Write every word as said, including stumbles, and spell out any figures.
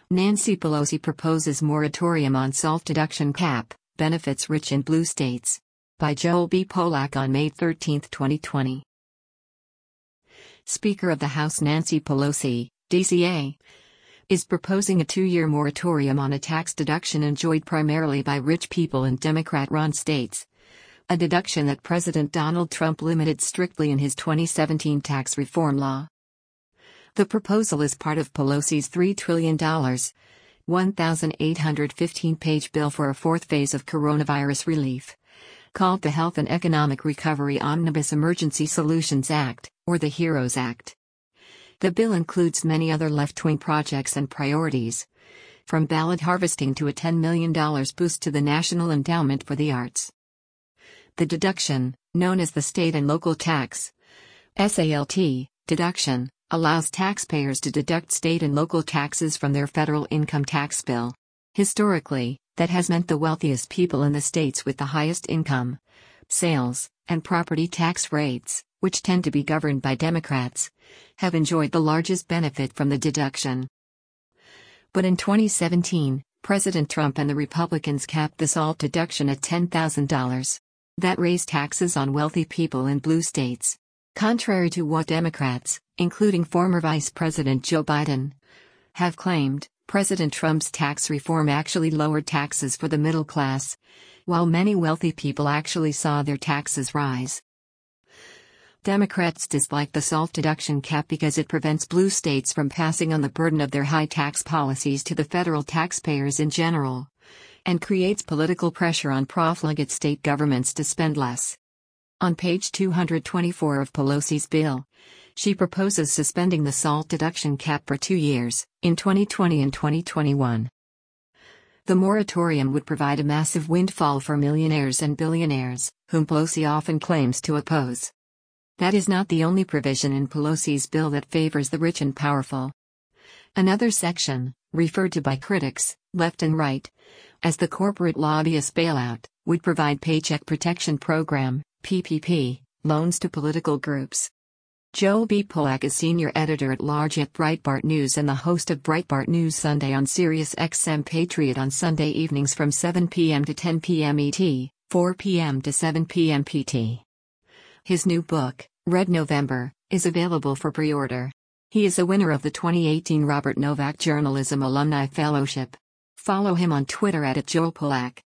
Nancy Pelosi proposes moratorium on SALT deduction cap, benefits rich in blue states. By Joel B. Polak on May thirteenth, twenty twenty. Speaker of the House Nancy Pelosi, D C A, is proposing a two-year moratorium on a tax deduction enjoyed primarily by rich people in Democrat-run states. A deduction that President Donald Trump limited strictly in his twenty seventeen tax reform law. The proposal is part of Pelosi's three trillion dollars, one thousand eight hundred fifteen page bill for a fourth phase of coronavirus relief, called the Health and Economic Recovery Omnibus Emergency Solutions Act, or the HEROES Act. The bill includes many other left-wing projects and priorities, from ballot harvesting to a ten million dollars boost to the National Endowment for the Arts. The deduction, known as the State and Local Tax (SALT) deduction, allows taxpayers to deduct state and local taxes from their federal income tax bill. Historically, that has meant the wealthiest people in the states with the highest income, sales, and property tax rates, which tend to be governed by Democrats, have enjoyed the largest benefit from the deduction. But in twenty seventeen, President Trump and the Republicans capped the SALT deduction at ten thousand dollars. That raised taxes on wealthy people in blue states. Contrary to what Democrats, including former Vice President Joe Biden, have claimed, President Trump's tax reform actually lowered taxes for the middle class, while many wealthy people actually saw their taxes rise. Democrats dislike the SALT deduction cap because it prevents blue states from passing on the burden of their high tax policies to the federal taxpayers in general, and creates political pressure on profligate state governments to spend less. On page two hundred twenty-four of Pelosi's bill, she proposes suspending the SALT deduction cap for two years, in twenty twenty and twenty twenty-one. The moratorium would provide a massive windfall for millionaires and billionaires, whom Pelosi often claims to oppose. That is not the only provision in Pelosi's bill that favors the rich and powerful. Another section, referred to by critics, left and right, as the corporate lobbyist bailout, would provide Paycheck Protection Program, P P P, loans to political groups. Joel B. Polak is senior editor-at-large at Breitbart News and the host of Breitbart News Sunday on Sirius X M Patriot on Sunday evenings from seven p m to ten p m E T, four p m to seven p m P T. His new book, Red November, is available for pre-order. He is a winner of the twenty eighteen Robert Novak Journalism Alumni Fellowship. Follow him on Twitter at, at Joel Polak.